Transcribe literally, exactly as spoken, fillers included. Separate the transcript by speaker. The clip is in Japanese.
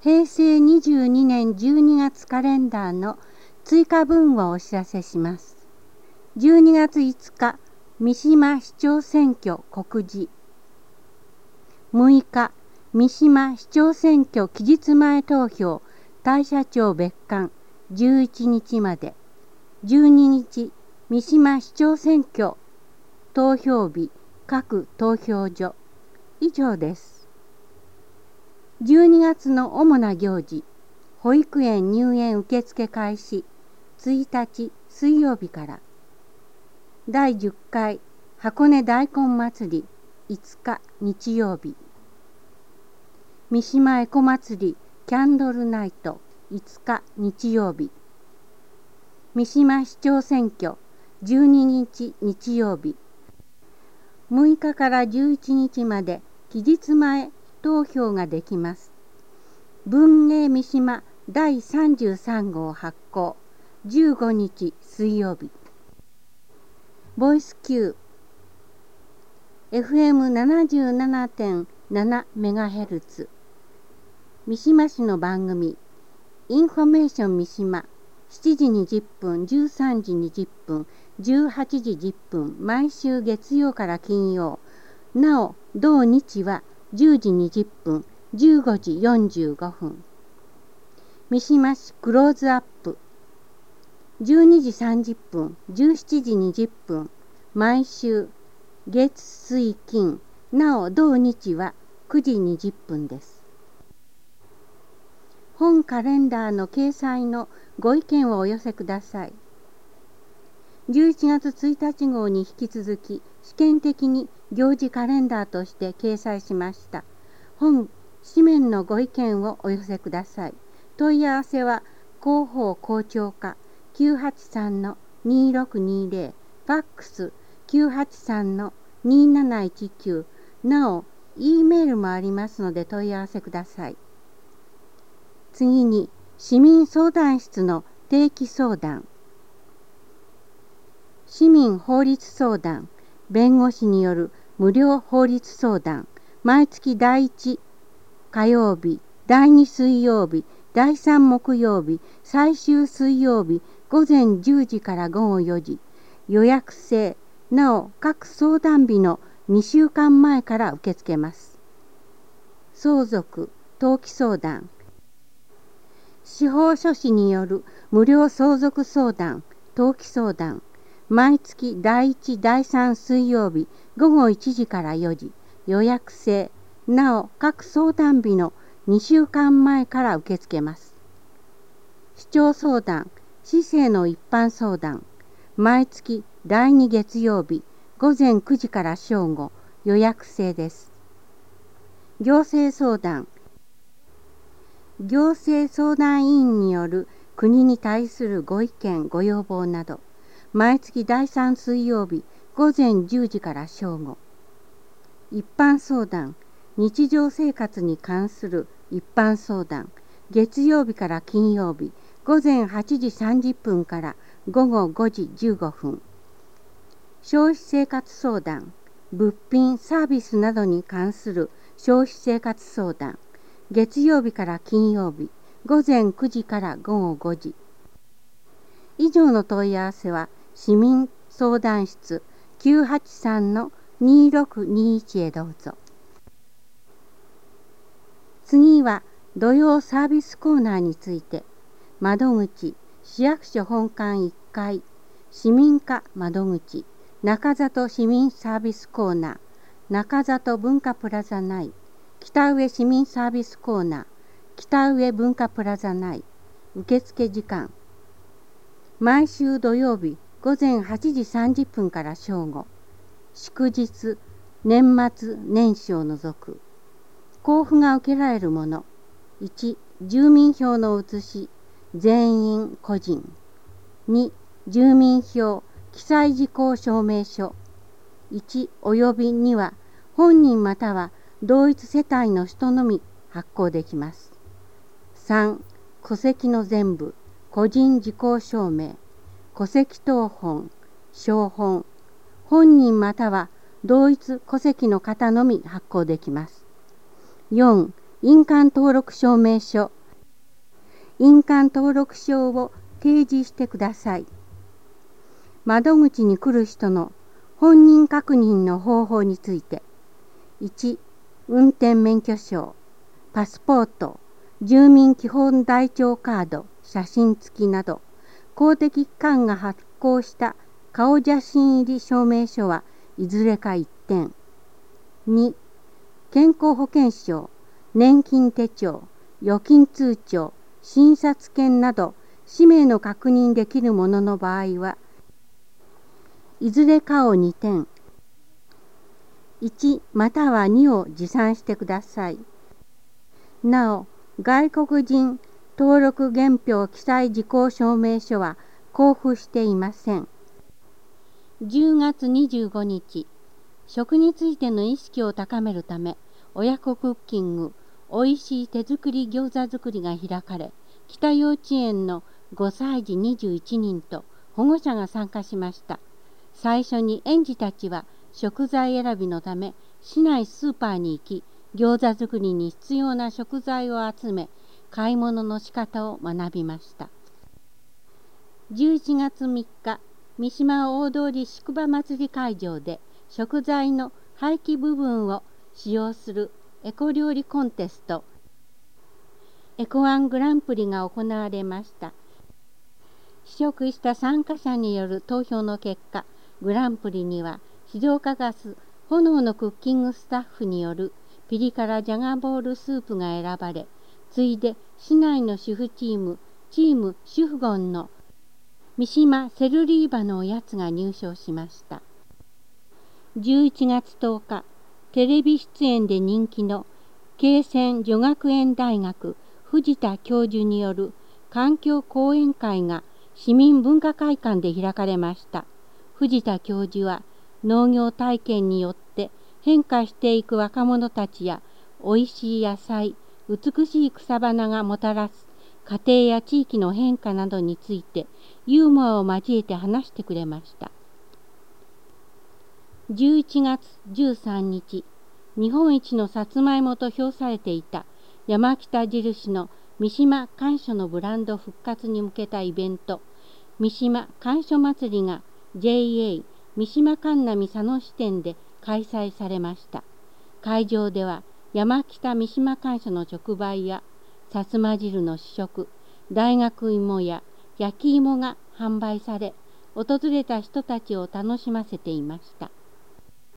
Speaker 1: へいせいにじゅうにねんじゅうにがつカレンダーの追加分をお知らせします。じゅうにがついつか、三島市長選挙告示。むいか、三島市長選挙期日前投票、大社長別館、じゅういちにちまで。じゅうににち、三島市長選挙投票日、各投票所。以上です。じゅうにがつの主な行事、保育園入園受付開始、ついたち水曜日から。だいじゅっかい箱根大根祭り、いつか日曜日。三島エコ祭りキャンドルナイト、いつか日曜日。三島市長選挙、じゅうににち日曜日。むいかからじゅういちにちまで期日前投票ができます。文芸三島だいさんじゅうさんごう発行、じゅうごにち水曜日。ボイス Q、エフエムななじゅうななてんなな メガヘルツ、三島市の番組、インフォメーション三島、しちじにじゅっぷん、じゅうさんじにじゅっぷん、じゅうはちじじゅっぷん、毎週月曜から金曜。なお、同日はじゅうじにじゅっぷん、じゅうごじよんじゅうごふん。三島市クローズアップ。じゅうにじさんじゅっぷん、じゅうしちじにじゅっぷん、毎週月水金。なお、同日はくじにじゅっぷんです。本カレンダーの掲載のご意見をお寄せください。じゅういちがつついたち号に引き続き試験的に行事カレンダーとして掲載しました。本紙面のご意見をお寄せください。問い合わせは広報校長課 きゅうはちさんのにろくにぜろ、ファックス きゅうはちさんのになないちきゅう、なお E メールもありますので問い合わせください。次に、市民相談室の定期相談。市民法律相談、弁護士による無料法律相談、毎月だいいち火曜日、だいに水曜日、だいさん木曜日、最終水曜日、ごぜんじゅうじからごごよじ、予約制、なお各相談日のにしゅうかんまえから受け付けます。相続、登記相談、司法書士による無料相続相談、登記相談、毎月だいいち、だいさん水曜日ごごいちじからよじ、予約制、なお各相談日のにしゅうかんまえから受け付けます。市長相談、市政の一般相談、毎月だいに月曜日ごぜんくじから正午、予約制です。行政相談、行政相談委員による国に対するご意見ご要望など、毎月だいさん水曜日ごぜんじゅうじから正午。一般相談、日常生活に関する一般相談、月曜日から金曜日ごぜんはちじさんじゅっぷんからごごごじじゅうごふん。消費生活相談、物品サービスなどに関する消費生活相談、月曜日から金曜日ごぜんくじからごごごじ。以上の問い合わせは市民相談室 きゅうはちさんのにろくにいち へどうぞ。次は土曜サービスコーナーについて、窓口市役所本館いっかい市民課窓口中里市民サービスコーナー、中里文化プラザ内、北上市民サービスコーナー、北上文化プラザ内、受付時間、毎週土曜日ごぜんはちじさんじゅっぷんから正午、祝日、年末年始を除く、交付が受けられるもの、いち、住民票の写し、全員個人、に、住民票記載事項証明書、いちおよびには本人または同一世帯の人のみ発行できます。さん、戸籍の全部、個人事項証明、戸籍謄本、証本、本人または同一戸籍の方のみ発行できます。よん、 印鑑登録証明書、印鑑登録証を提示してください。窓口に来る人の本人確認の方法について、いち、運転免許証、パスポート、住民基本台帳カード、写真付きなど、公的機関が発行した顔写真入り証明書はいずれか一点。に、健康保険証、年金手帳、預金通帳、診察券など氏名の確認できるものの場合は、いずれかをにてん、いちまたはにを持参してください。なお、外国人登録原票記載事項証明書は交付していません。じゅうがつにじゅうごにち、食についての意識を高めるため、親子クッキング、おいしい手作り餃子作りが開かれ、北幼稚園のごさいじにじゅういちにんと保護者が参加しました。最初に園児たちは食材選びのため、市内スーパーに行き、餃子作りに必要な食材を集め、買い物の仕方を学びました。じゅういちがつみっか、三島大通宿場祭り会場で食材の廃棄部分を使用するエコ料理コンテスト、エコワングランプリが行われました。試食した参加者による投票の結果、グランプリには静岡ガス炎のクッキングスタッフによるピリ辛ジャガボールスープが選ばれ、次いで市内の主婦チーム、チーム主婦ゴンの三島セルリーバのおやつが入賞しました。じゅういちがつとおか、テレビ出演で人気の慶泉女学園大学藤田教授による環境講演会が市民文化会館で開かれました。藤田教授は農業体験によって変化していく若者たちやおいしい野菜、美しい草花がもたらす家庭や地域の変化などについてユーモアを交えて話してくれました。じゅういちがつじゅうさんにち、日本一のさつまいもと評されていた山北印の三島甘藷のブランド復活に向けたイベント、三島甘藷祭りが ジェイエー 三島神奈美佐野支店で開催されました。会場では山北三島甘藷の直売やさつま汁の試食、大学芋や焼き芋が販売され、訪れた人たちを楽しませていました。